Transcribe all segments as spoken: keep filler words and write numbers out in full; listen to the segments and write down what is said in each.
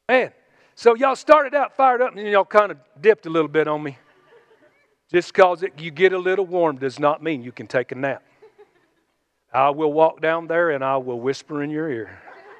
Man, so y'all started out fired up and then y'all kind of dipped a little bit on me. Just because you get a little warm does not mean you can take a nap. I will walk down there and I will whisper in your ear.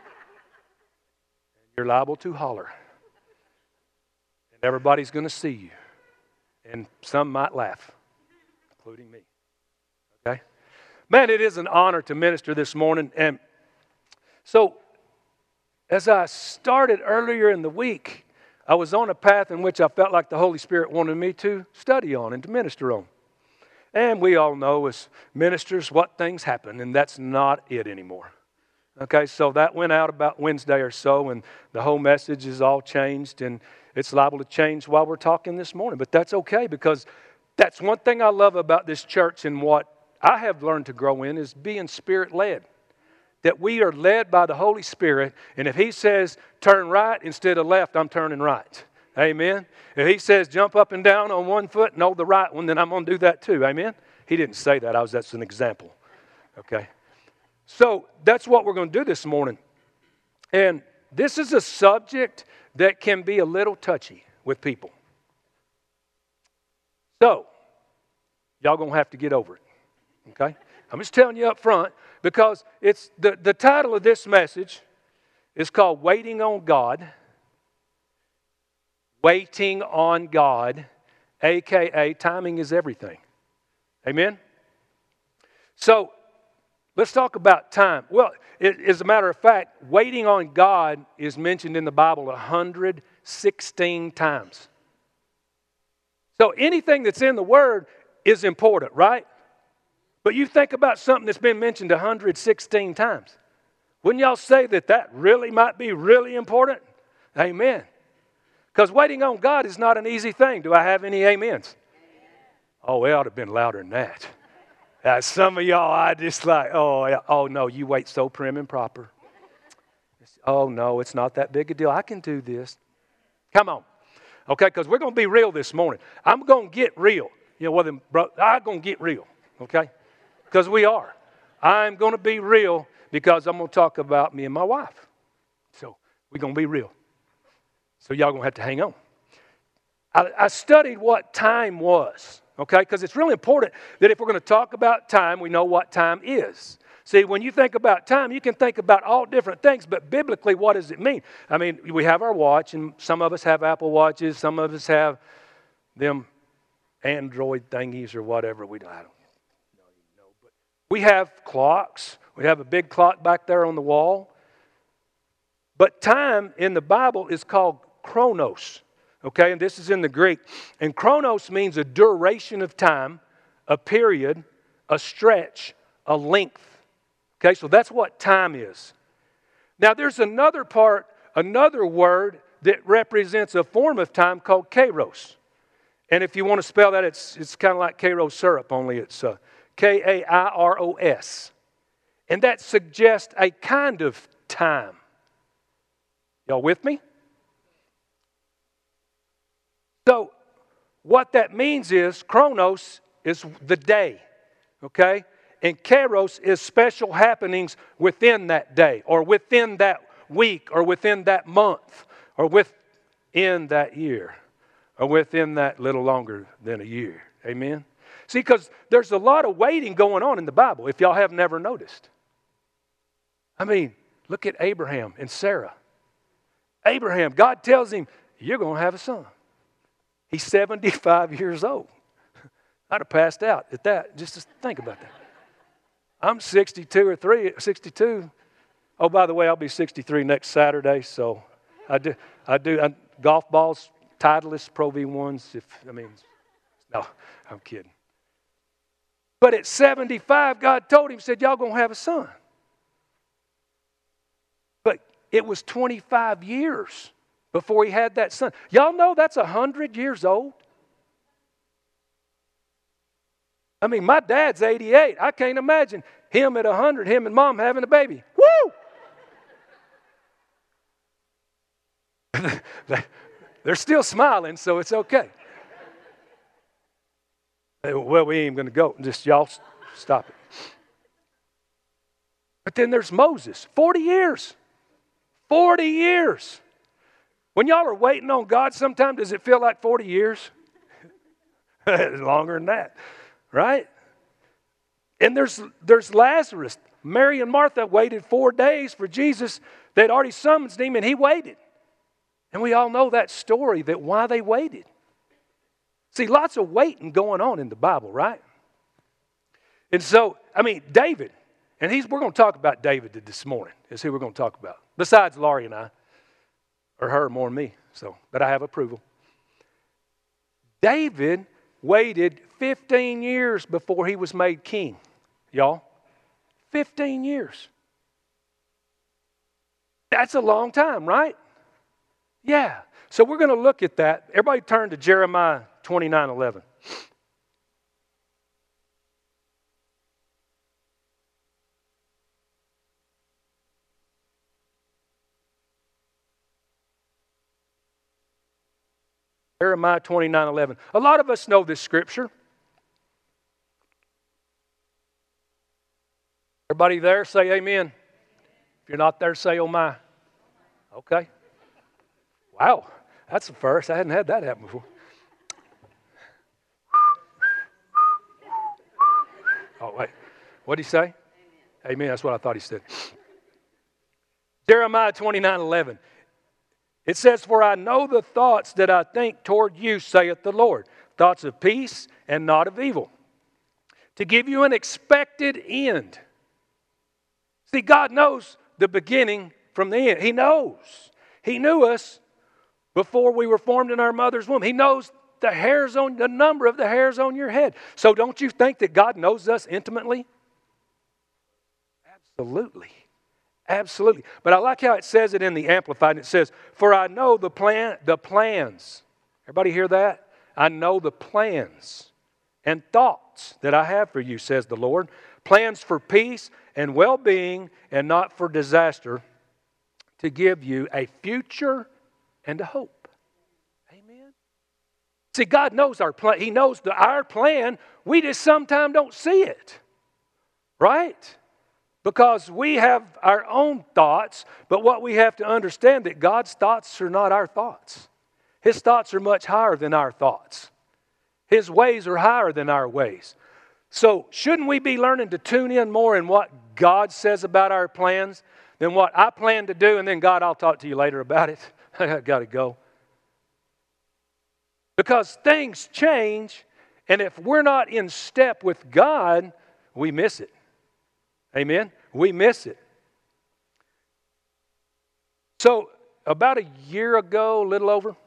You're liable to holler. And everybody's going to see you. And some might laugh, including me. Okay? Man, it is an honor to minister this morning. And so, as I started earlier in the week, I was on a path in which I felt like the Holy Spirit wanted me to study on and to minister on. And we all know as ministers what things happen, and that's not it anymore. Okay, so that went out about Wednesday or so, and the whole message is all changed, and it's liable to change while we're talking this morning. But that's okay, because that's one thing I love about this church and what I have learned to grow in is being Spirit-led. That we are led by the Holy Spirit, and if He says turn right instead of left, I'm turning right. Amen? If He says jump up and down on one foot and hold the right one, then I'm going to do that too. Amen? He didn't say that. I was. That's an example. Okay? So that's what we're going to do this morning. And this is a subject that can be a little touchy with people. So, y'all going to have to get over it. Okay? I'm just telling you up front because it's the, the title of this message is called Waiting on God. Waiting on God, a k a timing is everything. Amen? So, let's talk about time. Well, it, as a matter of fact, waiting on God is mentioned in the Bible one hundred sixteen times. So anything that's in the Word is important, right? But you think about something that's been mentioned one hundred sixteen times. Wouldn't y'all say that that really might be really important? Amen. Because waiting on God is not an easy thing. Do I have any amens? Oh, it ought to have been louder than that. Uh, some of y'all, I just like, oh, oh no, you wait so prim and proper. Oh no, it's not that big a deal. I can do this. Come on. Okay, because we're going to be real this morning. I'm going to get real. You know, well, then, bro, I'm going to get real. Okay? Because we are. I'm going to be real because I'm going to talk about me and my wife. So we're going to be real. So y'all going to have to hang on. I, I studied what time was. Okay, because it's really important that if we're going to talk about time, we know what time is. See, when you think about time, you can think about all different things, but biblically, what does it mean? I mean, we have our watch, and some of us have Apple Watches, some of us have them Android thingies or whatever. We don't, I don't know. But we have clocks. We have a big clock back there on the wall. But time in the Bible is called chronos. Okay, and this is in the Greek. And chronos means a duration of time, a period, a stretch, a length. Okay, so that's what time is. Now there's another part, another word that represents a form of time called kairos. And if you want to spell that, it's, it's kind of like Kairos syrup, only it's uh, K A I R O S. And that suggests a kind of time. Y'all with me? So, what that means is, chronos is the day, okay? And kairos is special happenings within that day, or within that week, or within that month, or within that year, or within that little longer than a year. Amen? See, because there's a lot of waiting going on in the Bible, if y'all have never noticed. I mean, look at Abraham and Sarah. Abraham, God tells him, you're going to have a son. He's seventy-five years old. I'd have passed out at that, just to think about that. I'm sixty-two or three, sixty-two. Oh, by the way, I'll be sixty-three next Saturday, so I do, I do, I, golf balls, Titleist Pro V ones, if, I mean, no, I'm kidding. But at seventy-five, God told him, said, y'all going to have a son. But it was twenty-five years before he had that son. Y'all know that's one hundred years old? I mean, my dad's eighty-eight. I can't imagine him at one hundred, him and mom having a baby. Woo! They're still smiling, so it's okay. Well, we ain't going to go. Just y'all stop it. But then there's Moses. forty years. forty years. When y'all are waiting on God, sometimes does it feel like forty years? It's longer than that, right? And there's, there's Lazarus. Mary and Martha waited four days for Jesus. They'd already summoned him, and he waited. And we all know that story, that why they waited. See, lots of waiting going on in the Bible, right? And so, I mean, David, and he's we're going to talk about David this morning, is who we're going to talk about. Besides Laurie and I, or her more than me, so, but I have approval. David waited fifteen years before he was made king, y'all. fifteen years. That's a long time, right? Yeah. So we're going to look at that. Everybody turn to Jeremiah twenty-nine eleven. Jeremiah twenty-nine eleven. A lot of us know this scripture. Everybody there, say amen. If you're not there, say oh my. Okay. Wow, that's the first. I hadn't had that happen before. Oh, wait. What did he say? Amen. Amen. That's what I thought he said. Jeremiah twenty-nine eleven. It says, for I know the thoughts that I think toward you, saith the Lord, thoughts of peace and not of evil, to give you an expected end. See, God knows the beginning from the end. He knows. He knew us before we were formed in our mother's womb. He knows the hairs on the number of the hairs on your head. So don't you think that God knows us intimately? Absolutely. Absolutely. But I like how it says it in the Amplified. And it says, for I know the plan, the plans. Everybody hear that? I know the plans and thoughts that I have for you, says the Lord. Plans for peace and well-being and not for disaster, to give you a future and a hope. Amen. See, God knows our plan. He knows the, our plan. We just sometimes don't see it. Right? Because we have our own thoughts, but what we have to understand that God's thoughts are not our thoughts. His thoughts are much higher than our thoughts. His ways are higher than our ways. So shouldn't we be learning to tune in more in what God says about our plans than what I plan to do, and then God, I'll talk to you later about it. I got to go. Because things change, and if we're not in step with God, we miss it. Amen? We miss it. So, about a year ago, a little over, I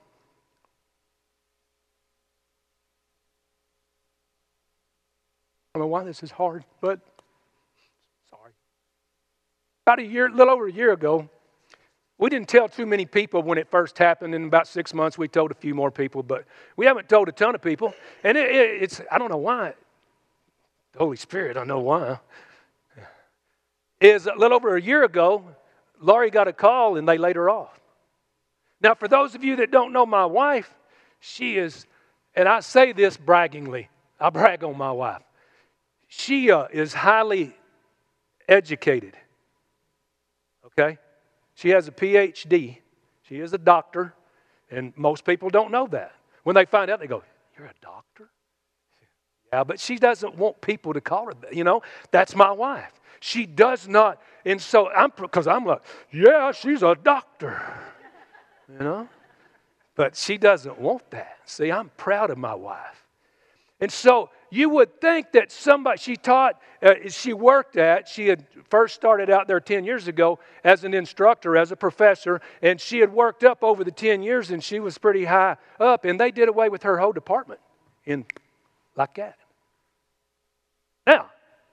don't know why this is hard, but sorry. About a year, a little over a year ago, we didn't tell too many people when it first happened. In about six months, we told a few more people, but we haven't told a ton of people. And it, it, it's, I don't know why. The Holy Spirit, I know why. Is a little over a year ago, Laurie got a call and they laid her off. Now, for those of you that don't know my wife, she is, and I say this braggingly, I brag on my wife. She uh, is highly educated. Okay? She has a P H D. She is a doctor, and most people don't know that. When they find out, they go, you're a doctor? Yeah, but she doesn't want people to call her that. You know, that's my wife. She does not, and so I'm, because I'm like, yeah, she's a doctor, you know. But she doesn't want that. See, I'm proud of my wife. And so you would think that somebody, she taught, uh, she worked at, she had first started out there ten years ago as an instructor, as a professor, and she had worked up over the ten years, and she was pretty high up, and they did away with her whole department in like that. Now,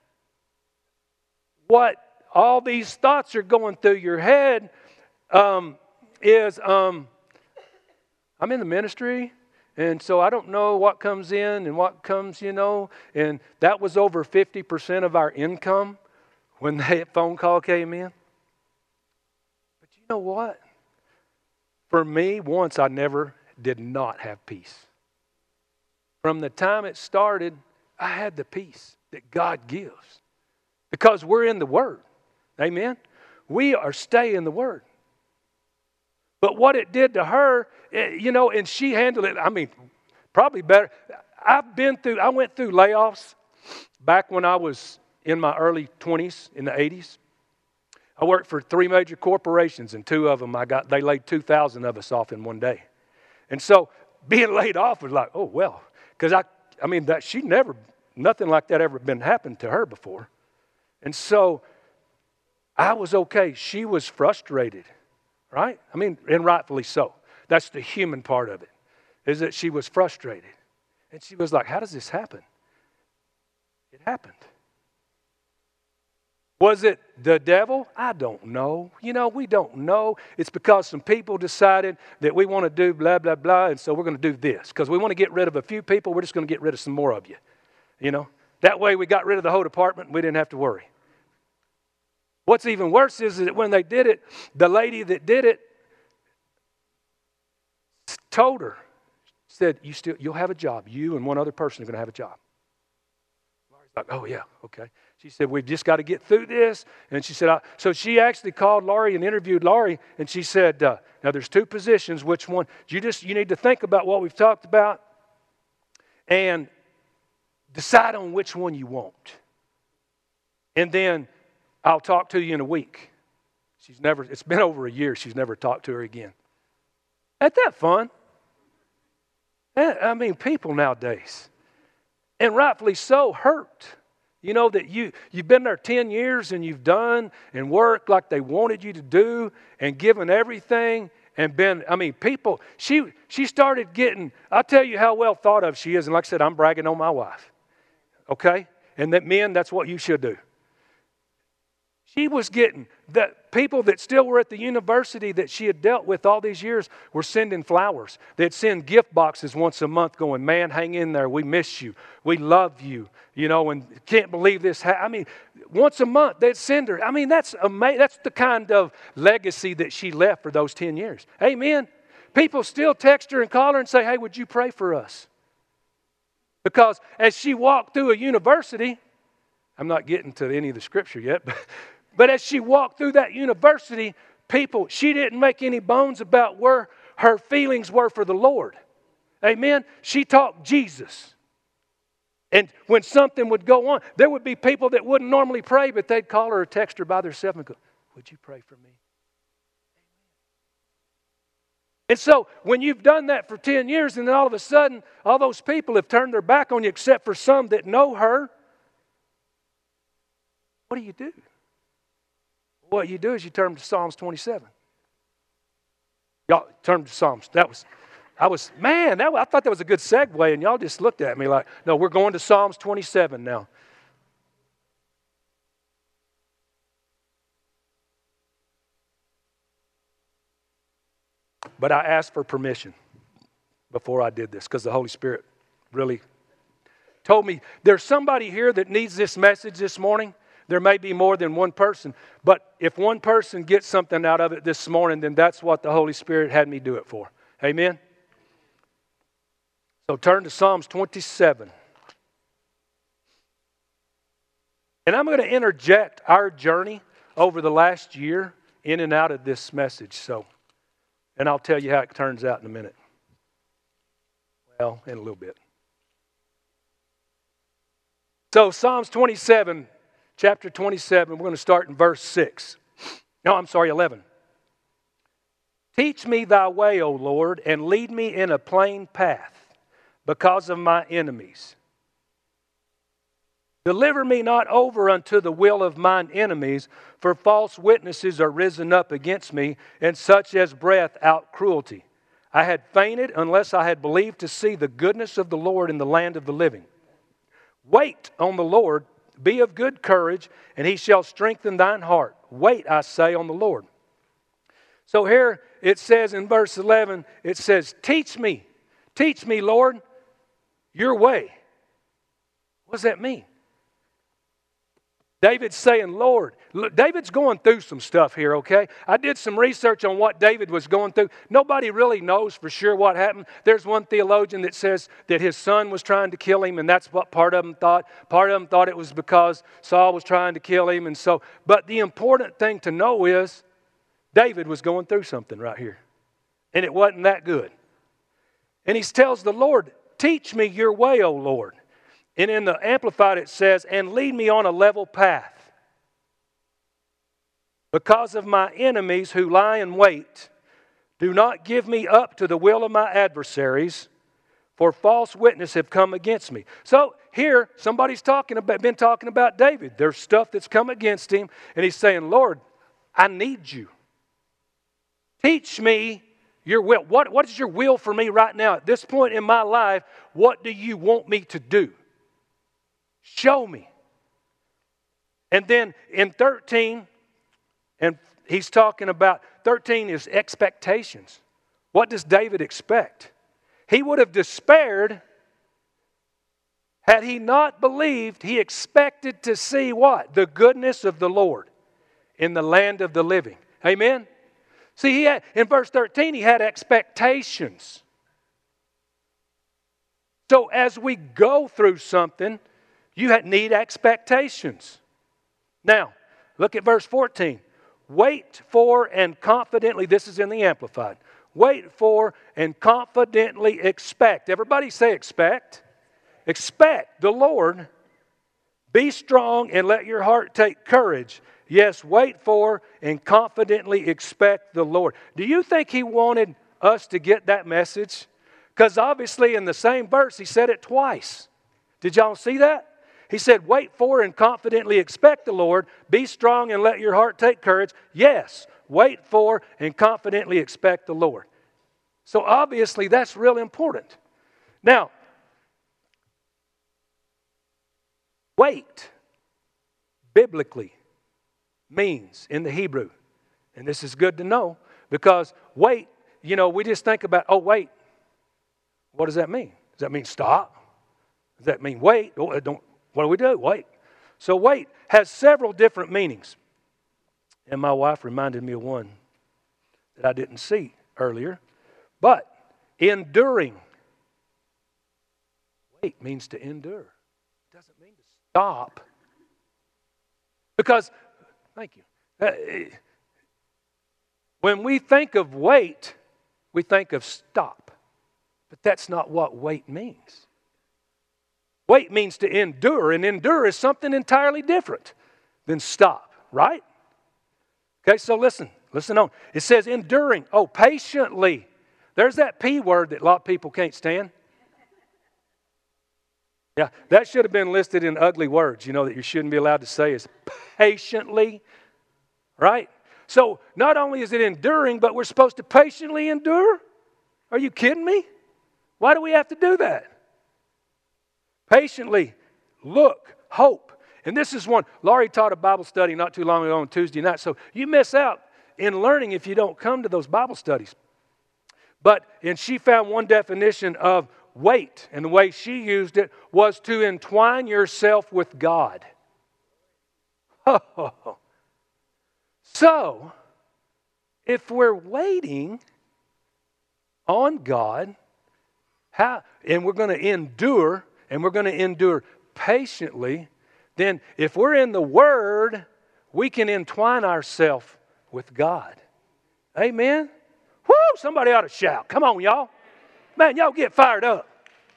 what all these thoughts are going through your head um, is, um, I'm in the ministry, and so I don't know what comes in and what comes, you know, and that was over fifty percent of our income when that phone call came in. But you know what? For me, once I never did not have peace. From the time it started, I had the peace that God gives. Because we're in the Word. Amen? We are staying in the Word. But what it did to her, it, you know, and she handled it, I mean, probably better. I've been through, I went through layoffs back when I was in my early twenties, in the eighties. I worked for three major corporations, and two of them, I got, they laid two thousand of us off in one day. And so being laid off was like, oh, well, because I, I mean, that she never, nothing like that ever been happened to her before. And so I was okay. She was frustrated, right? I mean, and rightfully so. That's the human part of it, is that she was frustrated. And she was like, how does this happen? It happened. Was it the devil? I don't know. You know, we don't know. It's because some people decided that we want to do blah, blah, blah, and so we're going to do this. Because we want to get rid of a few people, we're just going to get rid of some more of you. You know, that way we got rid of the whole department and we didn't have to worry. What's even worse is that when they did it, the lady that did it told her, said, you still, you'll have a job. You and one other person are going to have a job. Laurie's like, oh, yeah, okay. She said, we've just got to get through this. And she said, I, so she actually called Laurie and interviewed Laurie. And she said, uh, now there's two positions. Which one? You just, you need to think about what we've talked about and decide on which one you want. And then I'll talk to you in a week. She's never, it's been over a year. She's never talked to her again. Ain't that fun? I mean, people nowadays, and rightfully so, hurt. You know, that you, you've been there ten years and you've done and worked like they wanted you to do and given everything and been, I mean, people, she she started getting, I'll tell you how well thought of she is. And like I said, I'm bragging on my wife. Okay? And that men, that's what you should do. She was getting, the people that still were at the university that she had dealt with all these years were sending flowers. They'd send gift boxes once a month going, man, hang in there. We miss you. We love you. You know, and can't believe this. Ha-. I mean, once a month they'd send her. I mean, that's amazing. That's the kind of legacy that she left for those ten years. Amen. People still text her and call her and say, hey, would you pray for us? Because as she walked through a university, I'm not getting to any of the scripture yet, but But as she walked through that university, people, she didn't make any bones about where her feelings were for the Lord. Amen? She talked Jesus. And when something would go on, there would be people that wouldn't normally pray, but they'd call her or text her by themselves and go, would you pray for me? And so when you've done that for ten years and then all of a sudden all those people have turned their back on you except for some that know her, what do you do? What you do is you turn to Psalms twenty-seven. Y'all turn to Psalms. That was, I was, man, that, I thought that was a good segue, and y'all just looked at me like, no, we're going to Psalms twenty-seven now. But I asked for permission before I did this because the Holy Spirit really told me there's somebody here that needs this message this morning. There may be more than one person, but if one person gets something out of it this morning, then that's what the Holy Spirit had me do it for. Amen? So turn to Psalms twenty-seven. And I'm going to interject our journey over the last year in and out of this message. So, and I'll tell you how it turns out in a minute. Well, in a little bit. So Psalms twenty-seven. Chapter twenty-seven, we're going to start in verse six. No, I'm sorry, eleven. Teach me thy way, O Lord, and lead me in a plain path because of my enemies. Deliver me not over unto the will of mine enemies, for false witnesses are risen up against me, and such as breath out cruelty. I had fainted unless I had believed to see the goodness of the Lord in the land of the living. Wait on the Lord. Be of good courage, and he shall strengthen thine heart. Wait, I say, on the Lord. So here it says in verse eleven, it says, teach me. Teach me, Lord, your way. What does that mean? David's saying, Lord. Look, David's going through some stuff here, okay? I did some research on what David was going through. Nobody really knows for sure what happened. There's one theologian that says that his son was trying to kill him, and that's what part of them thought. Part of them thought it was because Saul was trying to kill him. And so, but the important thing to know is David was going through something right here. and it wasn't that good. And he tells the Lord, teach me your way, O Lord. And in the Amplified it says, and lead me on a level path, because of my enemies who lie in wait. Do not give me up to the will of my adversaries, for false witnesses have come against me. So here, somebody's talking about, been talking about David. There's stuff that's come against him, and he's saying, Lord, I need you. Teach me your will. What, what is your will for me right now? At this point in my life, what do you want me to do? Show me. And then in thirteen, and he's talking about, thirteen is expectations. What does David expect? He would have despaired had he not believed. He expected to see what? The goodness of the Lord in the land of the living. Amen? See, he had, in verse thirteen, he had expectations. So as we go through something, you need expectations. Now, look at verse fourteen. Wait for and confidently, this is in the Amplified. Wait for and confidently expect. Everybody say expect. Expect the Lord. Be strong and let your heart take courage. Yes, wait for and confidently expect the Lord. Do you think he wanted us to get that message? Because obviously in the same verse he said it twice. Did y'all see that? He said, wait for and confidently expect the Lord. Be strong and let your heart take courage. Yes, wait for and confidently expect the Lord. So obviously that's real important. Now, wait, biblically, means in the Hebrew, and this is good to know, because wait, you know, we just think about, oh, wait. What does that mean? Does that mean stop? Does that mean wait? Oh, don't. What do we do? Wait. So wait has several different meanings. And my wife reminded me of one that I didn't see earlier. But enduring. Wait means to endure. It doesn't mean to stop. Because, thank you. Uh, when we think of wait, we think of stop. But that's not what wait means. Wait means to endure, and endure is something entirely different than stop, right? Okay, so listen, listen on. It says enduring, oh, patiently. There's that P word that a lot of people can't stand. Yeah, that should have been listed in ugly words, you know, that you shouldn't be allowed to say is patiently, right? So not only is it enduring, but we're supposed to patiently endure? Are you kidding me? Why do we have to do that? Patiently, look, hope. And this is one, Laurie taught a Bible study not too long ago on Tuesday night, so you miss out in learning if you don't come to those Bible studies. But, and she found one definition of wait, and the way she used it was to entwine yourself with God. Oh. So, if we're waiting on God, how, and we're going to endure, and we're going to endure patiently, then if we're in the Word, we can entwine ourselves with God. Amen? Woo! Somebody ought to shout. Come on, y'all. Man, y'all get fired up.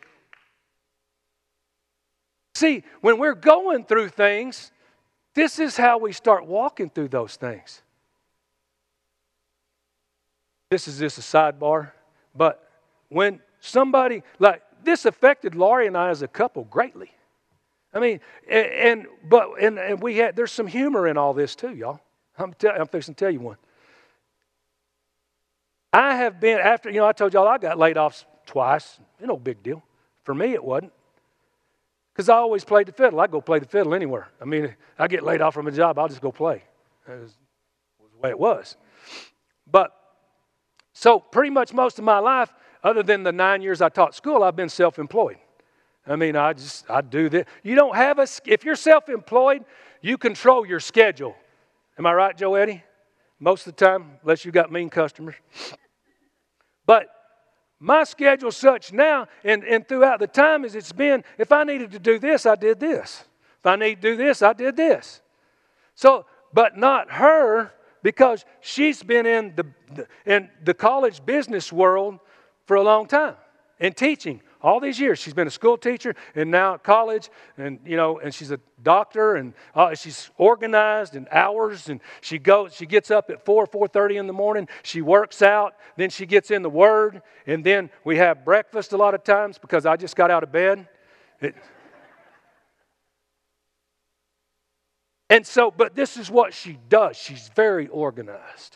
See, when we're going through things, this is how we start walking through those things. This is just a sidebar, but when somebody, like, this affected Laurie and I as a couple greatly. I mean, and, and but and, and we had there's some humor in all this too, y'all. I'm tell, I'm fixing to tell you one. I have been after you know I told y'all I got laid off twice. No big deal for me. It wasn't because I always played the fiddle. I go play the fiddle anywhere. I mean, I get laid off from a job, I'll just go play. That was, was the way it was. But so pretty much most of my life, other than the nine years I taught school, I've been self-employed. I mean, I just, I do this. You don't have a, if you're self-employed, you control your schedule. Am I right, Joe Eddie? Most of the time, unless you got mean customers. But my schedule's such now, and, and throughout the time as it's been, if I needed to do this, I did this. If I need to do this, I did this. So, but not her because she's been in the, the in the college business world for a long time and teaching all these years. She's been a school teacher and now at college, and you know, and she's a doctor, and uh, she's organized in hours. And she goes, she gets up at four, four thirty in the morning. She works out, then she gets in the Word, and then we have breakfast a lot of times because I just got out of bed. It, and so, but this is what she does. She's very organized.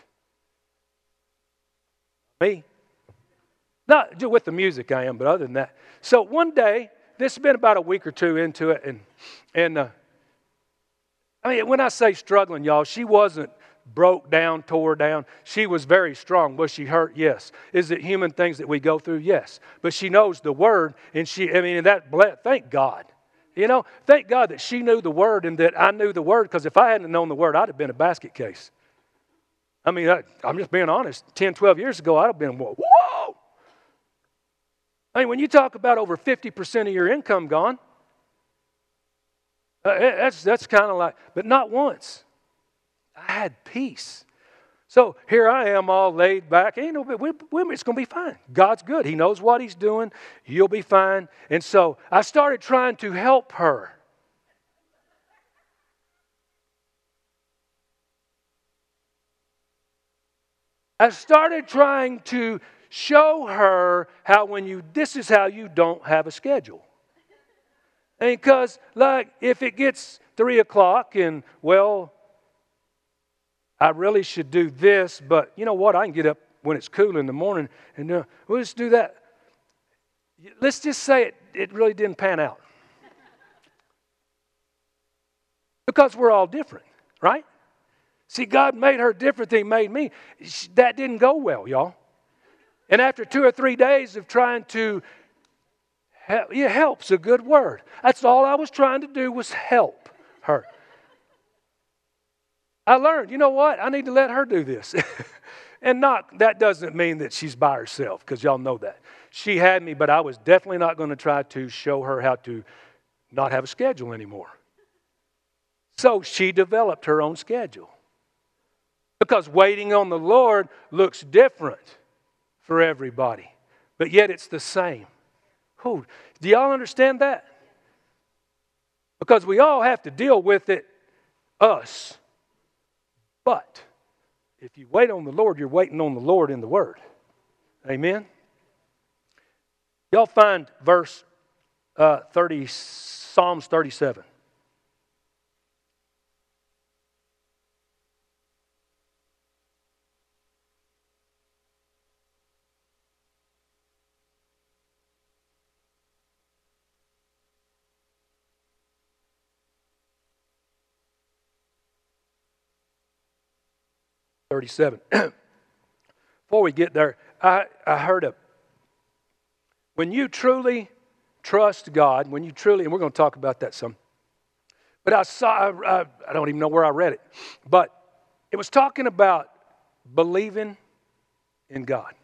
Me. Not with the music I am, but other than that. So one day, this has been about a week or two into it, and and uh, I mean, when I say struggling, y'all, she wasn't broke down, tore down. She was very strong. Was she hurt? Yes. Is it human things that we go through? Yes. But she knows the Word, and she, I mean, that, thank God. You know, thank God that she knew the Word and that I knew the Word, because if I hadn't known the Word, I'd have been a basket case. I mean, I, I'm just being honest. ten, twelve years ago, I'd have been, whoa. I mean, when you talk about over fifty percent of your income gone, uh, that's that's kind of like, but not once. I had peace. So here I am all laid back. Ain't no, we, we, it's going to be fine. God's good. He knows what He's doing. You'll be fine. And so I started trying to help her. I started trying to show her how when you, this is how you don't have a schedule. And because, like, if it gets three o'clock and, well, I really should do this, but you know what? I can get up when it's cool in the morning and uh, we'll just do that. Let's just say it, it really didn't pan out. Because we're all different, right? See, God made her different than He made me. That didn't go well, y'all. And after two or three days of trying to help, yeah, help's a good word. That's all I was trying to do was help her. I learned, you know what? I need to let her do this. And not, that doesn't mean that she's by herself, because y'all know that. She had me, but I was definitely not going to try to show her how to not have a schedule anymore. So she developed her own schedule. Because waiting on the Lord looks different for everybody, but yet it's the same. Ooh, do y'all understand that? Because we all have to deal with it, us. But if you wait on the Lord, you're waiting on the Lord in the Word. Amen? Y'all find verse uh, thirty, Psalms thirty-seven. thirty-seven. Before we get there, I, I heard a, when you truly trust God, when you truly, and we're going to talk about that some, but I saw, I, I don't even know where I read it, but it was talking about believing in God.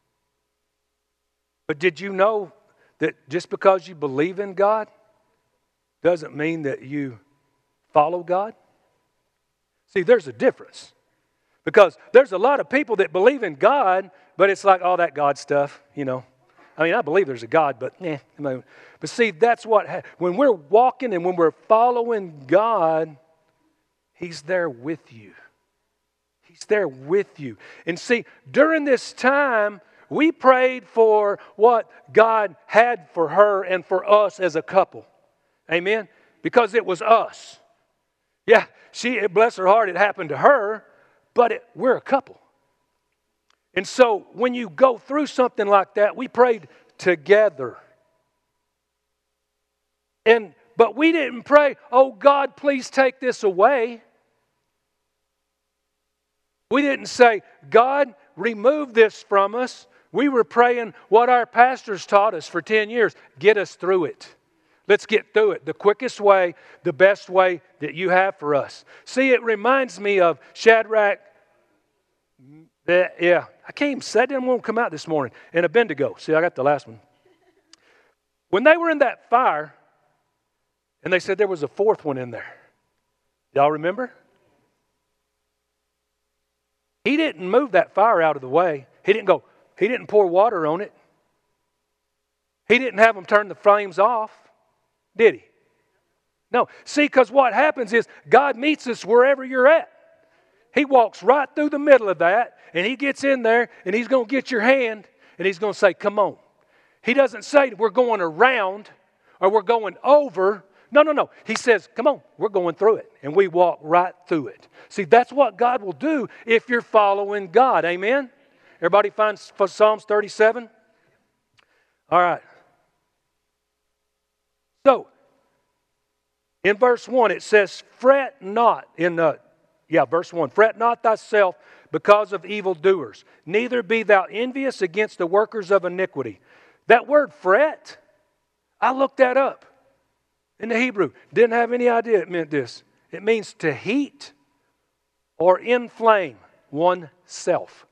But did you know that just because you believe in God doesn't mean that you follow God? See, there's a difference. Because there's a lot of people that believe in God, but it's like all that God stuff, you know. I mean, I believe there's a God, but eh. But see, that's what, ha- when we're walking and when we're following God, He's there with you. He's there with you. And see, during this time, we prayed for what God had for her and for us as a couple. Amen? Because it was us. Yeah, she, bless her heart, it happened to her. But it, we're a couple. And so when you go through something like that, we prayed together. And but we didn't pray, oh God, please take this away. We didn't say, God, remove this from us. We were praying what our pastors taught us for ten years. Get us through it. Let's get through it. The quickest way, the best way that you have for us. See, it reminds me of Shadrach. Yeah, I can't even say it. Didn't want to come out this morning. And Abednego. See, I got the last one. When they were in that fire, and they said there was a fourth one in there. Y'all remember? He didn't move that fire out of the way. He didn't go, he didn't pour water on it. He didn't have them turn the flames off, did he? No. See, because what happens is God meets us wherever you're at. He walks right through the middle of that, and he gets in there, and he's going to get your hand, and he's going to say, come on. He doesn't say we're going around or we're going over. No, no, no. He says, come on, we're going through it. And we walk right through it. See, that's what God will do if you're following God. Amen? Everybody find Psalms thirty-seven? All right. So, in verse one, it says, fret not in the, yeah, verse one, fret not thyself because of evildoers, neither be thou envious against the workers of iniquity. That word fret, I looked that up in the Hebrew. Didn't have any idea it meant this. It means to heat or inflame oneself.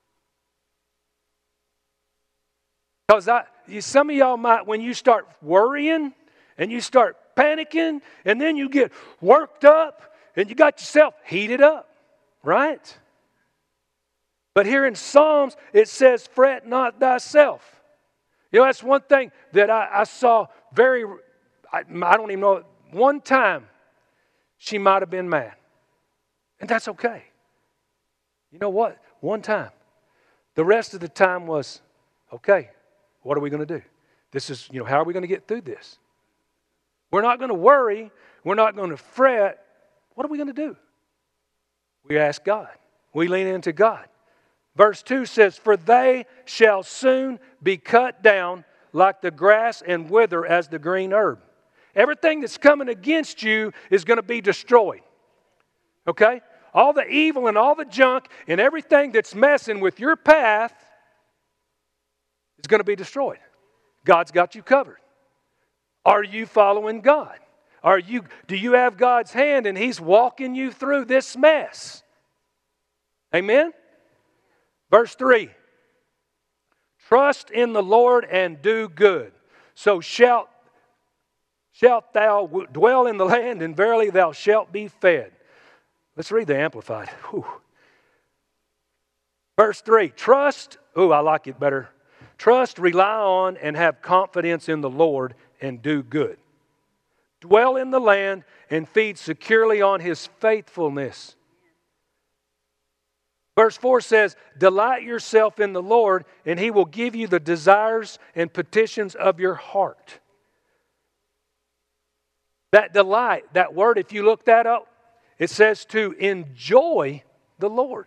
Because I, you, some of y'all might, when you start worrying and you start panicking and then you get worked up and you got yourself heated up, right? But here in Psalms, it says, fret not thyself. You know, that's one thing that I, I saw very, I, I don't even know, one time she might have been mad. And that's okay. You know what? One time. The rest of the time was, okay, what are we going to do? This is, you know, how are we going to get through this? We're not going to worry. We're not going to fret. What are we going to do? We ask God. We lean into God. Verse two says, for they shall soon be cut down like the grass and wither as the green herb. Everything that's coming against you is going to be destroyed. Okay? All the evil and all the junk and everything that's messing with your path is going to be destroyed. God's got you covered. Are you following God? Are you, do you have God's hand and He's walking you through this mess? Amen? Verse three, trust in the Lord and do good. So shalt, shalt thou dwell in the land, and verily thou shalt be fed. Let's read the Amplified. Whew. Verse three, trust, oh, I like it better. Trust, rely on, and have confidence in the Lord and do good. Dwell in the land and feed securely on His faithfulness. Verse four says, delight yourself in the Lord, and He will give you the desires and petitions of your heart. That delight, that word, if you look that up, it says to enjoy the Lord.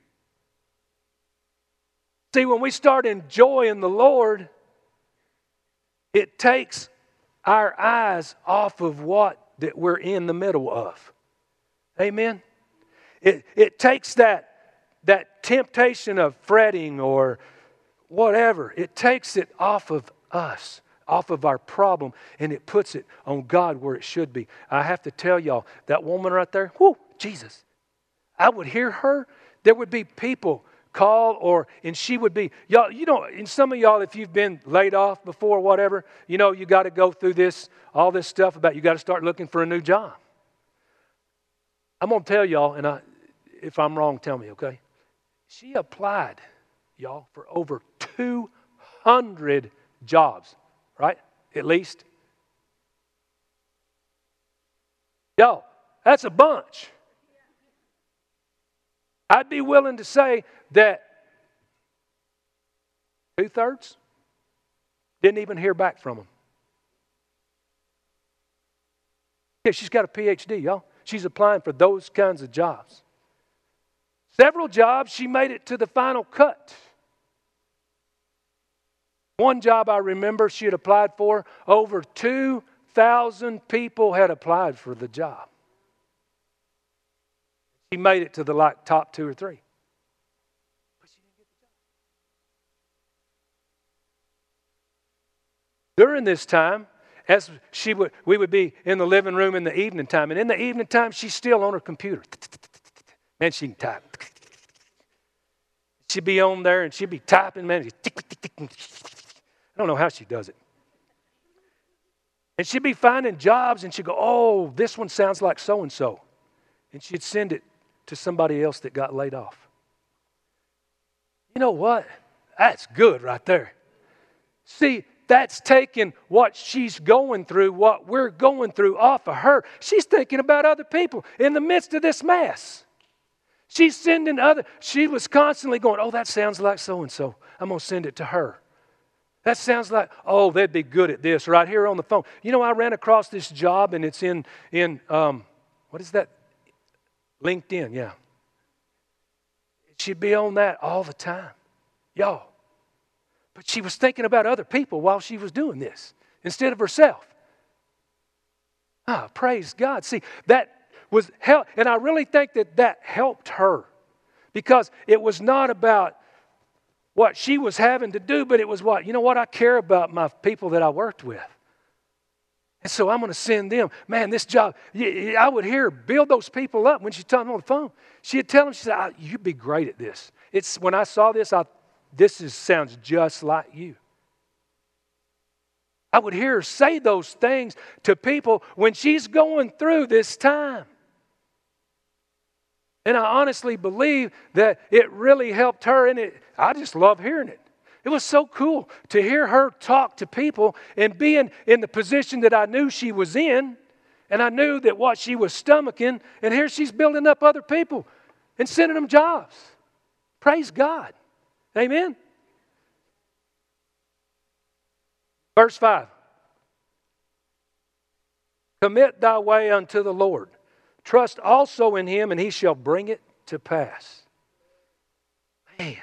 See, when we start enjoying the Lord, it takes our eyes off of what that we're in the middle of. Amen? It, it takes that That temptation of fretting or whatever, it takes it off of us, off of our problem, and it puts it on God where it should be. I have to tell y'all, that woman right there, whoo, Jesus. I would hear her. There would be people call or, and she would be, y'all, you know, and some of y'all, if you've been laid off before or whatever, you know, you got to go through this, all this stuff about you got to start looking for a new job. I'm going to tell y'all, and I, if I'm wrong, tell me, okay? She applied, y'all, for over two hundred jobs, right? At least. Y'all, that's a bunch. I'd be willing to say that two-thirds didn't even hear back from them. Yeah, she's got a P H D, y'all. She's applying for those kinds of jobs. Several jobs, she made it to the final cut. One job I remember she had applied for, over two thousand people had applied for the job. She made it to the like top two or three. But she didn't get the job. During this time, as she would, we would be in the living room in the evening time, and in the evening time, she's still on her computer. Man, she can type. She'd be on there and she'd be typing, man. I don't know how she does it. And she'd be finding jobs and she'd go, oh, this one sounds like so-and-so. And she'd send it to somebody else that got laid off. You know what? That's good right there. See, that's taking what she's going through, what we're going through off of her. She's thinking about other people in the midst of this mess. She's sending other, she was constantly going, oh, that sounds like so-and-so. I'm going to send it to her. That sounds like, oh, they'd be good at this right here on the phone. You know, I ran across this job and it's in, in um, what is that? LinkedIn, yeah. She'd be on that all the time. Y'all. But she was thinking about other people while she was doing this instead of herself. Ah, praise God. See, that was help, and I really think that that helped her because it was not about what she was having to do, but it was what, you know what, I care about my people that I worked with. And so I'm going to send them. Man, this job, I would hear her build those people up when she's talking on the phone. She'd tell them, she said, oh, you'd be great at this. It's when I saw this, I this is, sounds just like you. I would hear her say those things to people when she's going through this time. And I honestly believe that it really helped her, and it, I just love hearing it. It was so cool to hear her talk to people and being in the position that I knew she was in, and I knew that what she was stomaching, and here she's building up other people and sending them jobs. Praise God. Amen? Verse five. Commit thy way unto the Lord. Trust also in Him, and He shall bring it to pass. Man.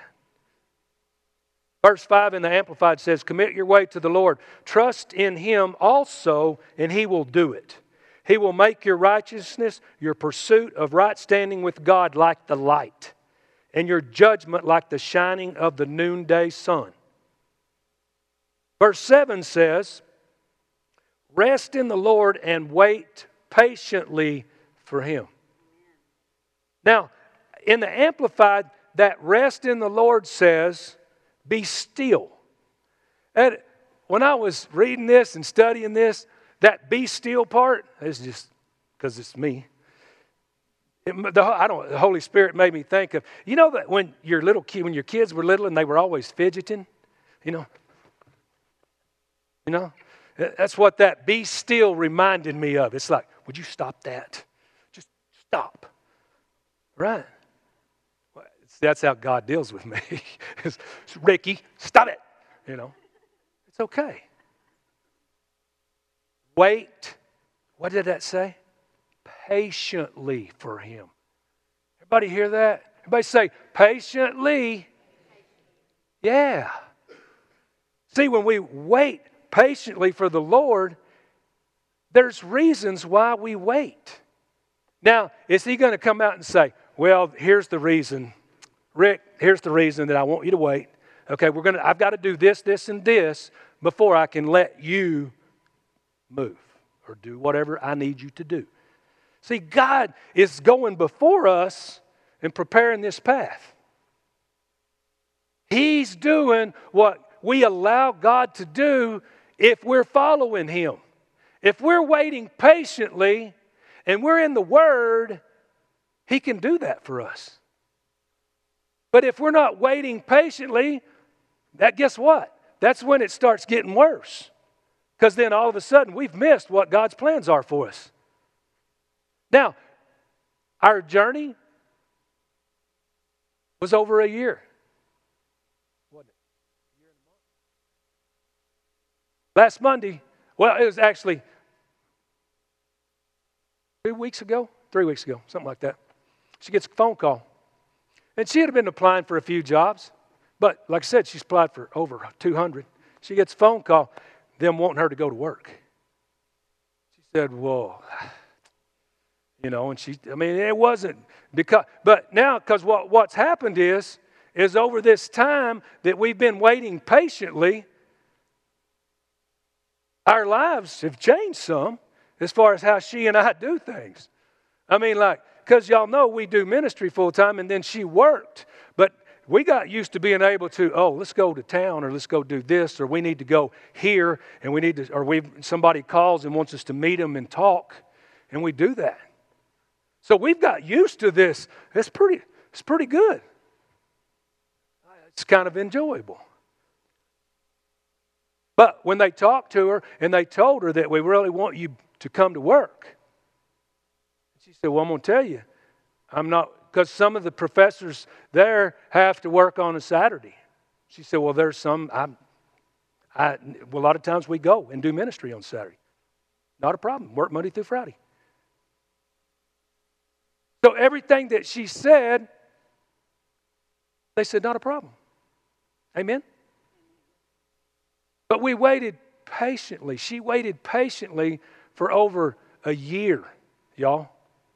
Verse five in the Amplified says, commit your way to the Lord. Trust in Him also, and He will do it. He will make your righteousness, your pursuit of right standing with God like the light, and your judgment like the shining of the noonday sun. Verse seven says, rest in the Lord and wait patiently for Him. Now, in the Amplified, that rest in the Lord says, be still. And when I was reading this and studying this, that be still part is just because it's me. It, the, I don't. The Holy Spirit made me think of, you know, that when your little kid, when your kids were little and they were always fidgeting, you know, you know, that's what that be still reminded me of. It's like, would you stop that? Just stop. Right? That's how God deals with me. It's, Ricky, stop it. You know, it's okay. Wait. What did that say? Patiently for Him. Everybody hear that? Everybody say, patiently. Yeah. See, when we wait patiently for the Lord, there's reasons why we wait. Now, is He going to come out and say, well, here's the reason. Rick, here's the reason that I want you to wait. Okay, we're gonna. I've got to do this, this, and this before I can let you move or do whatever I need you to do. See, God is going before us and preparing this path. He's doing what we allow God to do if we're following Him. If we're waiting patiently and we're in the Word, He can do that for us. But if we're not waiting patiently, that guess what? That's when it starts getting worse. Because then all of a sudden we've missed what God's plans are for us. Now, our journey was over a year. Wasn't it? A year and a month. Last Monday, well, it was actually two weeks ago, three weeks ago, something like that. She gets a phone call. And she had been applying for a few jobs. But like I said, she's applied for over two hundred. She gets a phone call, them wanting her to go to work. She said, well, you know, and she, I mean, it wasn't because, but now, because what, what's happened is, is over this time that we've been waiting patiently, our lives have changed some as far as how she and I do things. I mean, like, because y'all know we do ministry full time and then she worked. But we got used to being able to, oh, let's go to town or let's go do this or we need to go here and we need to, or we somebody calls and wants us to meet them and talk and we do that. So we've got used to this. It's pretty, it's pretty good. It's kind of enjoyable. But when they talked to her and they told her that we really want you to come to work, she said, well, I'm going to tell you, I'm not, because some of the professors there have to work on a Saturday. She said, well, there's some, I'm, I, well, a lot of times we go and do ministry on Saturday. Not a problem. Work Monday through Friday. So everything that she said, they said, not a problem. Amen? But we waited patiently. She waited patiently for over a year, y'all.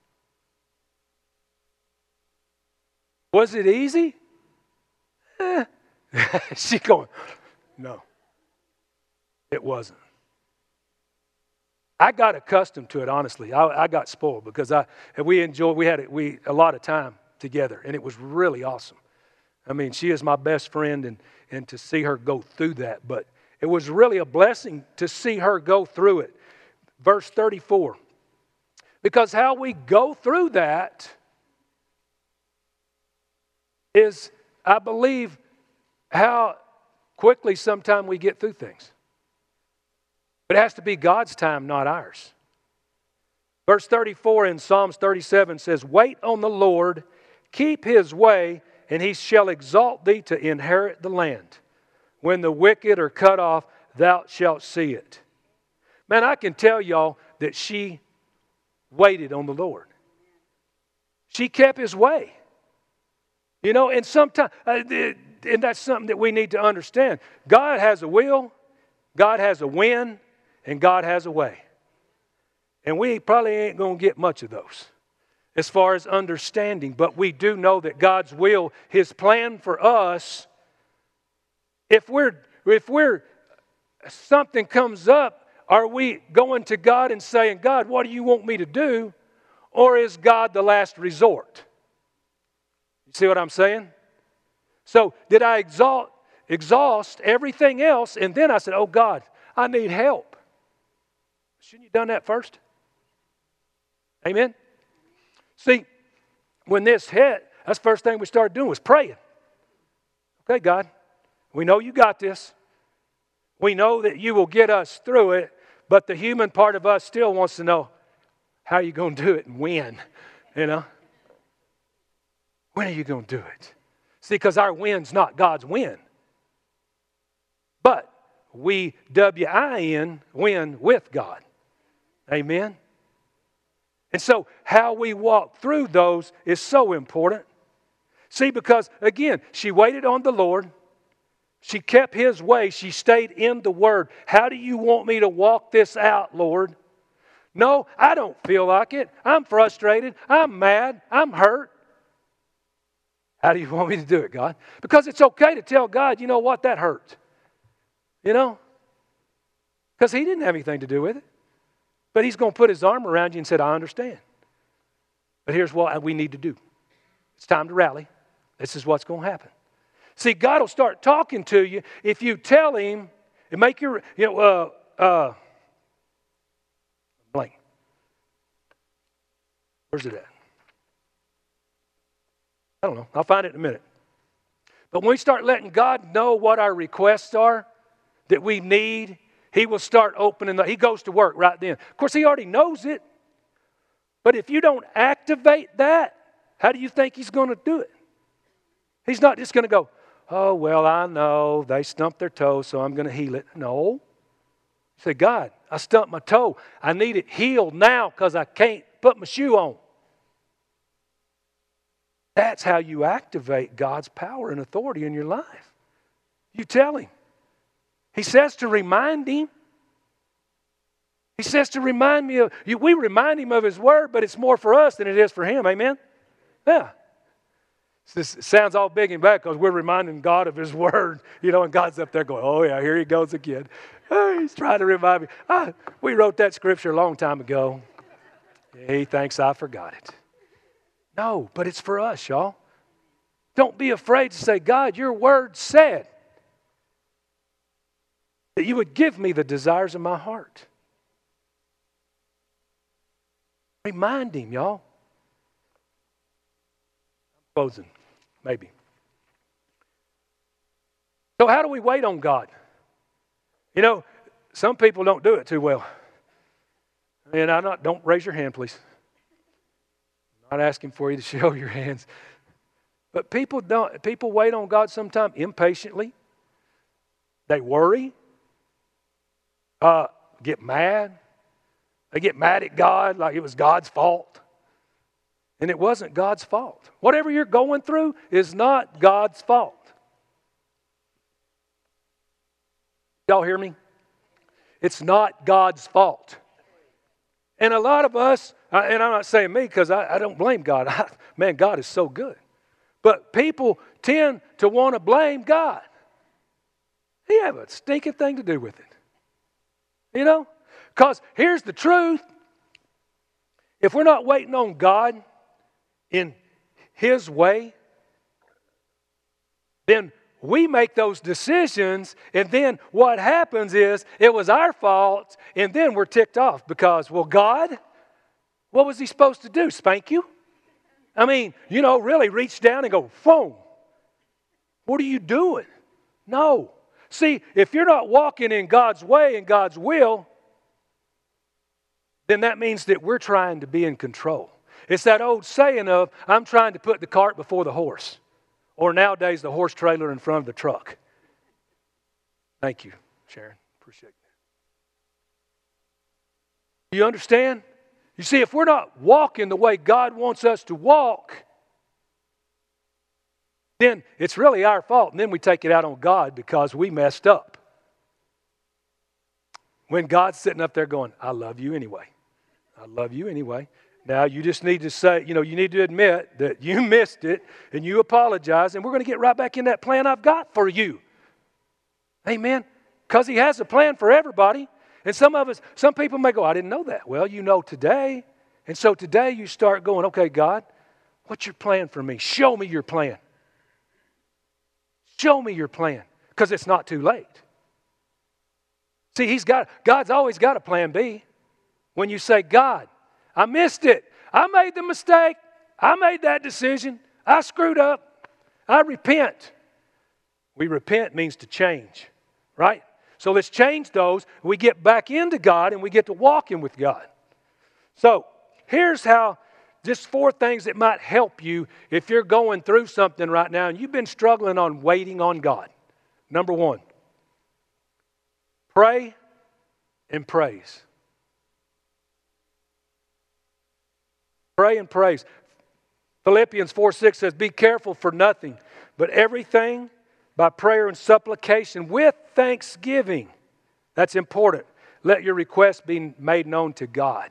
Was it easy? Eh. She going, no, it wasn't. I got accustomed to it, honestly. I, I got spoiled because I we enjoyed, we had a, we, a lot of time together, and it was really awesome. I mean, she is my best friend, and, and to see her go through that, but it was really a blessing to see her go through it. Verse thirty-four. Because how we go through that is, I believe, how quickly sometimes we get through things. But it has to be God's time, not ours. Verse thirty-four in Psalms thirty-seven says, wait on the Lord, keep His way, and He shall exalt thee to inherit the land. When the wicked are cut off, thou shalt see it. Man, I can tell y'all that she waited on the Lord. She kept His way. You know, and sometimes, uh, and that's something that we need to understand. God has a will, God has a when, and God has a way. And we probably ain't going to get much of those as far as understanding. But we do know that God's will, His plan for us, if we're, if we're, something comes up, are we going to God and saying, God, what do you want me to do? Or is God the last resort? You see what I'm saying? So did I exalt, exhaust everything else, and then I said, oh God, I need help. Shouldn't you have done that first? Amen? See, when this hit, that's the first thing we started doing was praying. Okay, God, we know you got this. We know that you will get us through it, but the human part of us still wants to know, how are you going to do it and when? You know? When are you going to do it? See, because our win's not God's win. But we W I N, win with God. Amen? And so how we walk through those is so important. See, because again, she waited on the Lord. She kept His way. She stayed in the Word. How do you want me to walk this out, Lord? No, I don't feel like it. I'm frustrated. I'm mad. I'm hurt. How do you want me to do it, God? Because it's okay to tell God, you know what, that hurt. You know? Because He didn't have anything to do with it. But He's going to put His arm around you and said, I understand. But here's what we need to do. It's time to rally. This is what's going to happen. See, God will start talking to you if you tell Him and make your, you know, uh, uh, blank. Where's it at? I don't know. I'll find it in a minute. But when we start letting God know what our requests are that we need, He will start opening the, He goes to work right then. Of course, He already knows it. But if you don't activate that, how do you think He's going to do it? He's not just going to go, oh, well, I know they stumped their toe, so I'm going to heal it. No. You say, God, I stumped my toe. I need it healed now because I can't put my shoe on. That's how you activate God's power and authority in your life. You tell Him. He says to remind Him. He says to remind me of, we remind Him of His Word, but it's more for us than it is for Him. Amen? Yeah. This sounds all big and bad because we're reminding God of His Word, you know, and God's up there going, oh yeah, here He goes again. Oh, He's trying to remind me. Ah, we wrote that scripture a long time ago. He thinks I forgot it. No, but it's for us, y'all. Don't be afraid to say, God, your Word said that you would give me the desires of my heart. Remind Him, y'all. I'm closing, maybe. So how do we wait on God? You know, some people don't do it too well. And I not don't raise your hand, please. I'm not asking for you to show your hands. But people don't people wait on God sometimes impatiently. They worry. Uh, get mad. They get mad at God like it was God's fault. And it wasn't God's fault. Whatever you're going through is not God's fault. Y'all hear me? It's not God's fault. And a lot of us, and I'm not saying me because I, I don't blame God. I, man, God is so good. But people tend to want to blame God. He have a stinking thing to do with it. You know? Because here's the truth. If we're not waiting on God in His way, then we make those decisions, and then what happens is it was our fault, and then we're ticked off because, well, God, what was He supposed to do? Spank you? I mean, you know, really reach down and go, boom. What are you doing? No. See, if you're not walking in God's way and God's will, then that means that we're trying to be in control. It's that old saying of, I'm trying to put the cart before the horse. Or nowadays, the horse trailer in front of the truck. Thank you, Sharon. Appreciate that. You understand? You see, if we're not walking the way God wants us to walk, then it's really our fault. And then we take it out on God because we messed up. When God's sitting up there going, I love you anyway. I love you anyway. Now, you just need to say, you know, you need to admit that you missed it and you apologize, and we're going to get right back in that plan I've got for you. Amen? Because He has a plan for everybody. And some of us, some people may go, I didn't know that. Well, you know today. And so today you start going, okay, God, what's your plan for me? Show me your plan. Show me your plan. Because it's not too late. See, he's got, God's always got a plan B. When you say, God, I missed it. I made the mistake. I made that decision. I screwed up. I repent. We repent means to change, right? So let's change those. We get back into God and we get to walking with God. So here's how, just four things that might help you if you're going through something right now and you've been struggling on waiting on God. Number one, pray and praise. Pray and praise. Philippians four six says, be careful for nothing, but everything by prayer and supplication with thanksgiving. That's important. Let your requests be made known to God.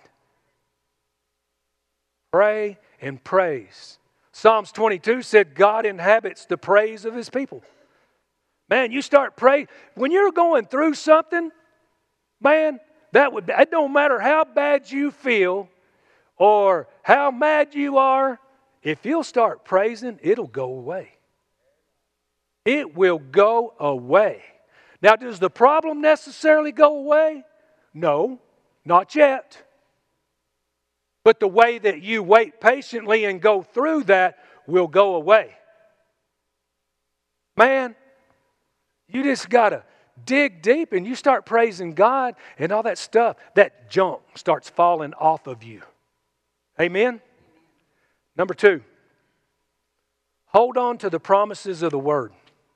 Pray and praise. Psalms twenty-two said, God inhabits the praise of His people. Man, you start praying. When you're going through something, man, that would, it don't matter how bad you feel or how mad you are, if you'll start praising, it'll go away. It will go away. Now, does the problem necessarily go away? No, not yet. But the way that you wait patiently and go through that will go away. Man, you just got to dig deep and you start praising God and all that stuff, that junk starts falling off of you. Amen? Number two, hold on to the promises of the Word.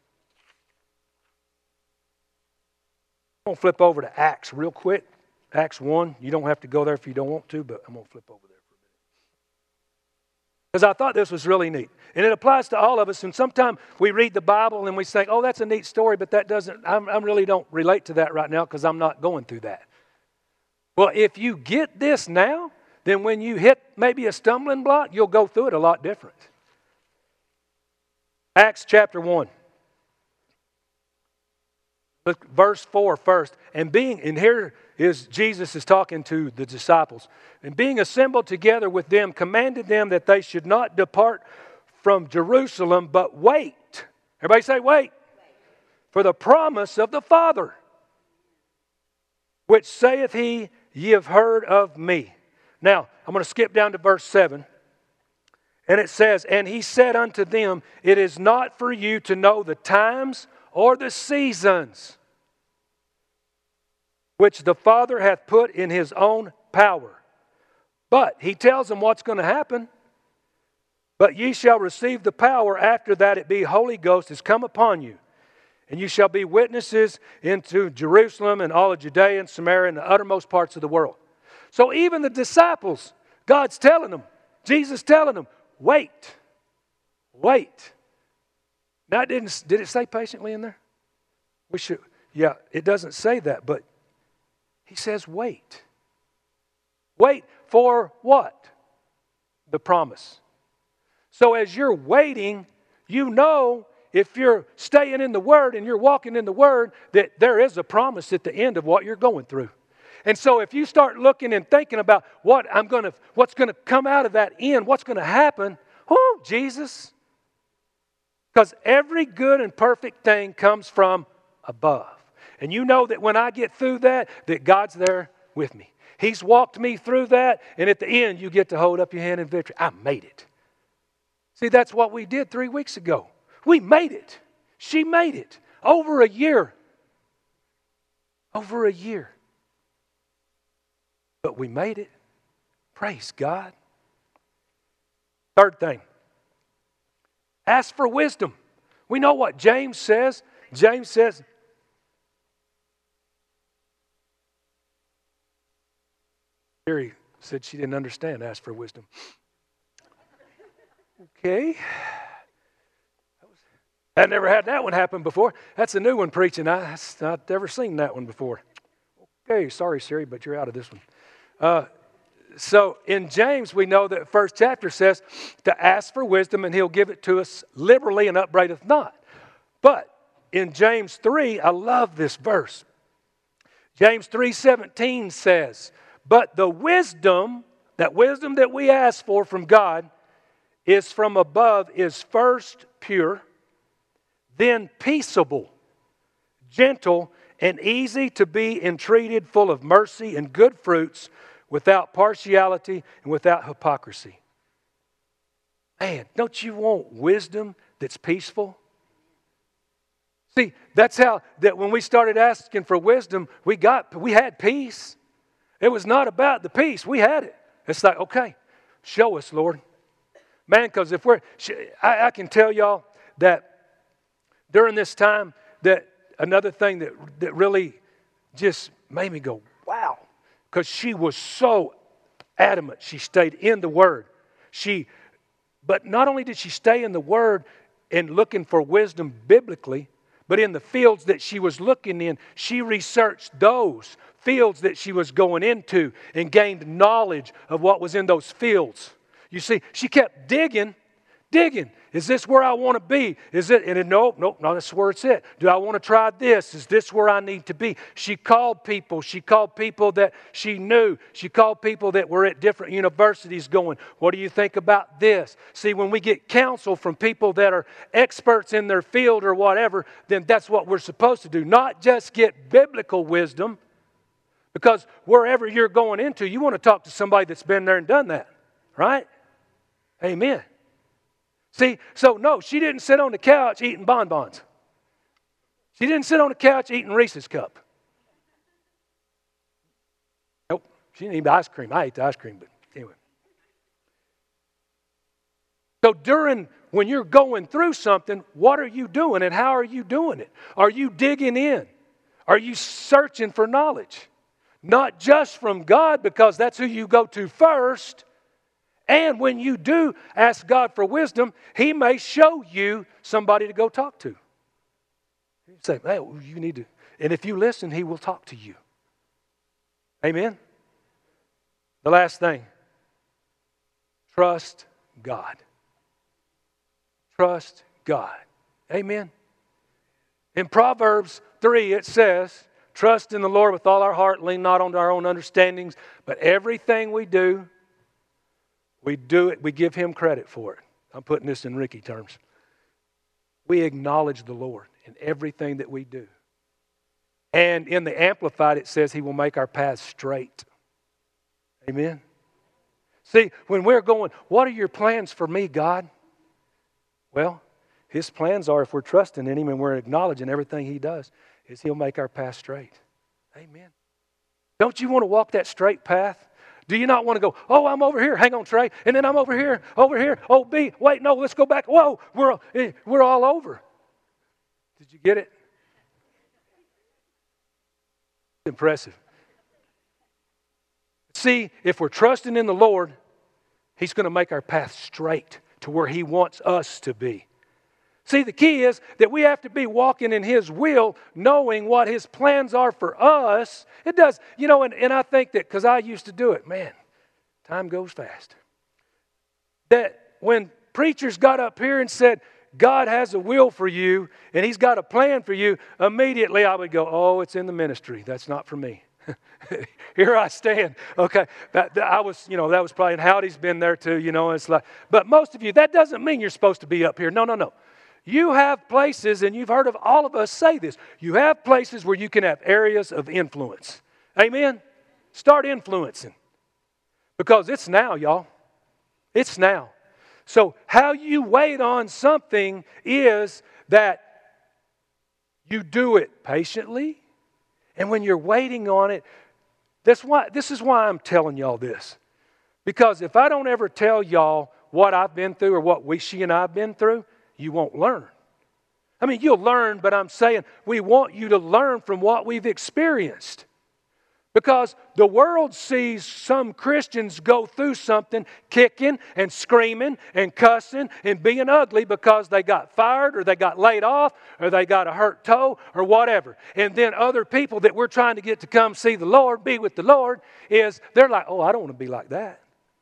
I'm going to flip over to Acts real quick. Acts one. You don't have to go there if you don't want to, but I'm going to flip over there for a minute. Because I thought this was really neat. And it applies to all of us. And sometimes we read the Bible and we think, oh, that's a neat story, but that doesn't, I really don't relate to that right now because I'm not going through that. Well, if you get this now, then when you hit maybe a stumbling block, you'll go through it a lot different. Acts chapter one. Look, verse four first. And being, and here is Jesus is talking to the disciples. And being assembled together with them, commanded them that they should not depart from Jerusalem, but wait. Everybody say wait. For the promise of the Father, which saith he, ye have heard of me. Now, I'm going to skip down to verse seven. And it says, and he said unto them, it is not for you to know the times or the seasons, which the Father hath put in his own power. But he tells them what's going to happen. But ye shall receive the power after that it be Holy Ghost is come upon you. And you shall be witnesses into Jerusalem and all of Judea and Samaria and the uttermost parts of the world. So even the disciples, God's telling them, Jesus telling them, wait, wait. Now, it didn't, did it say patiently in there? We should, yeah, it doesn't say that, but he says wait. Wait for what? The promise. So as you're waiting, you know if you're staying in the Word and you're walking in the Word that there is a promise at the end of what you're going through. And so if you start looking and thinking about what I'm going to, what's going to come out of that end, what's going to happen, oh, Jesus. Because every good and perfect thing comes from above. And you know that when I get through that, that God's there with me. He's walked me through that, and at the end, you get to hold up your hand in victory. I made it. See, that's what we did three weeks ago. We made it. She made it. Over a year. Over a year. But we made it. Praise God. Third thing. Ask for wisdom. We know what James says. James says, Mary said she didn't understand, ask for wisdom. Okay. I've never had that one happen before. That's a new one preaching. I, I've never seen that one before. Okay, sorry, Siri, but you're out of this one. Uh, so in James, we know that the first chapter says to ask for wisdom and he'll give it to us liberally and upbraideth not. But in James three, I love this verse. James three seventeen says, but the wisdom, that wisdom that we ask for from God is from above, is first pure, then peaceable, gentle, and easy to be entreated, full of mercy and good fruits, without partiality and without hypocrisy. Man, don't you want wisdom that's peaceful? See, that's how, that when we started asking for wisdom, we got, we had peace. It was not about the peace. We had it. It's like, okay, show us, Lord. Man, because if we're, I, I can tell y'all that during this time, that another thing that, that really just made me go, wow. Because she was so adamant. She stayed in the Word. She, but not only did she stay in the Word and looking for wisdom biblically, but in the fields that she was looking in, she researched those fields that she was going into and gained knowledge of what was in those fields. You see, she kept digging, digging. Is this where I want to be? Is it? And it, nope, nope, no, that's where it's at. Do I want to try this? Is this where I need to be? She called people. She called people that she knew. She called people that were at different universities going, what do you think about this? See, when we get counsel from people that are experts in their field or whatever, then that's what we're supposed to do. Not just get biblical wisdom, because wherever you're going into, you want to talk to somebody that's been there and done that, right? Amen. See, so no, she didn't sit on the couch eating bonbons. She didn't sit on the couch eating Reese's Cup. Nope, she didn't eat ice cream. I ate the ice cream, but anyway. So during, when you're going through something, what are you doing and how are you doing it? Are you digging in? Are you searching for knowledge? Not just from God, because that's who you go to first. And when you do ask God for wisdom, He may show you somebody to go talk to. You say, hey, you need to. And if you listen, He will talk to you. Amen? The last thing. Trust God. Trust God. Amen? In Proverbs three, it says, trust in the Lord with all our heart, lean not on our own understandings, but everything we do, we do it, we give Him credit for it. I'm putting this in Ricky terms. We acknowledge the Lord in everything that we do. And in the Amplified, it says He will make our paths straight. Amen? See, when we're going, what are your plans for me, God? Well, His plans are, if we're trusting in Him and we're acknowledging everything He does, is He'll make our path straight. Amen. Don't you want to walk that straight path? Do you not want to go, oh, I'm over here. Hang on, Trey. And then I'm over here, over here. Oh, B. Wait, no, let's go back. Whoa, we're, we're all over. Did you get it? Impressive. See, if we're trusting in the Lord, He's going to make our path straight to where He wants us to be. See, the key is that we have to be walking in His will, knowing what His plans are for us. It does, you know, and, and I think that, because I used to do it, man, time goes fast. That when preachers got up here and said, God has a will for you, and He's got a plan for you, immediately I would go, oh, it's in the ministry. That's not for me. Here I stand. Okay, that, that, I was, you know, that was probably, and Howdy's been there too, you know, it's like, but most of you, that doesn't mean you're supposed to be up here. No, no, no. You have places, and you've heard of all of us say this, you have places where you can have areas of influence. Amen? Start influencing. Because it's now, y'all. It's now. So how you wait on something is that you do it patiently. And when you're waiting on it, that's why, this is why I'm telling y'all this. Because if I don't ever tell y'all what I've been through or what we, she and I have been through, you won't learn. I mean, you'll learn, but I'm saying we want you to learn from what we've experienced. Because the world sees some Christians go through something kicking and screaming and cussing and being ugly because they got fired or they got laid off or they got a hurt toe or whatever. And then other people that we're trying to get to come see the Lord, be with the Lord, is they're like, oh, I don't want to be like that.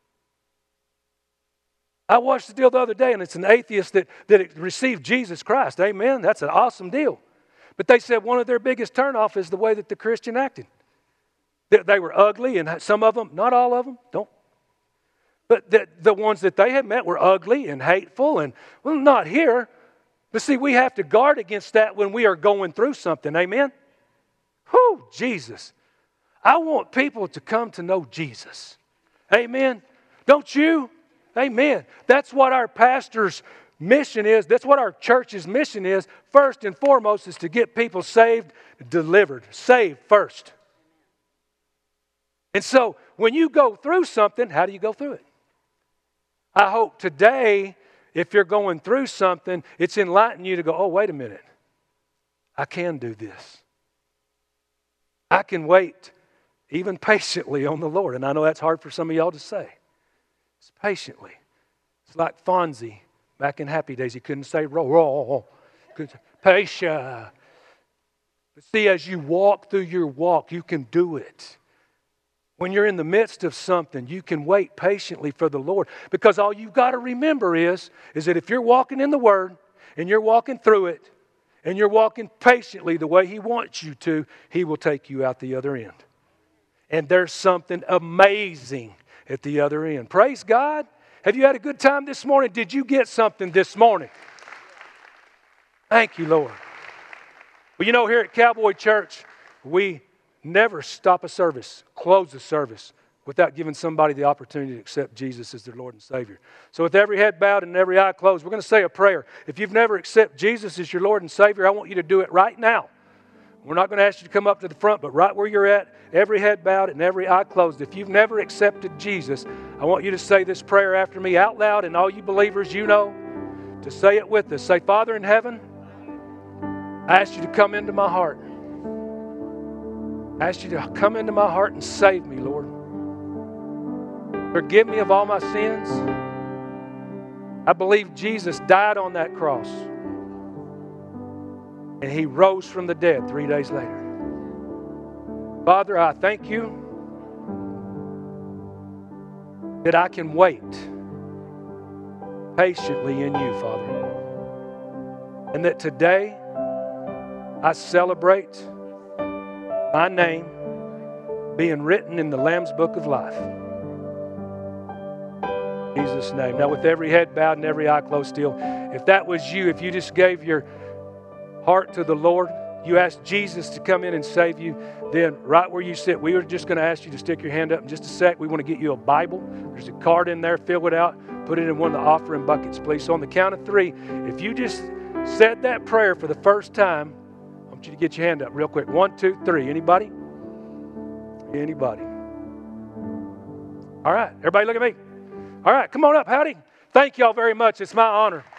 I watched the deal the other day, and it's an atheist that, that received Jesus Christ. Amen. That's an awesome deal. But they said one of their biggest turnoff is the way that the Christian acted. They, they were ugly, and some of them, not all of them, don't. But the, the ones that they had met were ugly and hateful, and, well, not here. But see, we have to guard against that when we are going through something. Amen. Whew, Jesus. I want people to come to know Jesus. Amen. Don't you? Amen. That's what our pastor's mission is. That's what our church's mission is. First and foremost is to get people saved, delivered. Saved first. And so when you go through something, how do you go through it? I hope today, if you're going through something, it's enlightening you to go, oh, wait a minute. I can do this. I can wait even patiently on the Lord. And I know that's hard for some of y'all to say. It's patiently. It's like Fonzie back in Happy Days. He couldn't say roll, roll. Patience. But see, as you walk through your walk, you can do it. When you're in the midst of something, you can wait patiently for the Lord. Because all you've got to remember is, is that if you're walking in the Word and you're walking through it and you're walking patiently the way He wants you to, He will take you out the other end. And there's something amazing at the other end. Praise God. Have you had a good time this morning? Did you get something this morning? Thank you, Lord. Well, you know, here at Cowboy Church, we never stop a service, close a service, without giving somebody the opportunity to accept Jesus as their Lord and Savior. So with every head bowed and every eye closed, we're going to say a prayer. If you've never accepted Jesus as your Lord and Savior, I want you to do it right now. We're not going to ask you to come up to the front, but right where you're at, every head bowed and every eye closed. If you've never accepted Jesus, I want you to say this prayer after me out loud, and all you believers you know, to say it with us. Say, Father in heaven, I ask you to come into my heart. I ask you to come into my heart and save me, Lord. Forgive me of all my sins. I believe Jesus died on that cross. And He rose from the dead three days later. Father, I thank you that I can wait patiently in you, Father. And that today I celebrate my name being written in the Lamb's Book of Life. In Jesus' name. Now with every head bowed and every eye closed still, if that was you, if you just gave your heart to the Lord, you asked Jesus to come in and save you, then right where you sit, we are just going to ask you to stick your hand up in just a sec. We want to get you a Bible. There's a card in there. Fill it out. Put it in one of the offering buckets, please. So on the count of three, if you just said that prayer for the first time, I want you to get your hand up real quick. One, two, three. Anybody? Anybody? All right. Everybody look at me. All right. Come on up, Howdy. Thank y'all very much. It's my honor.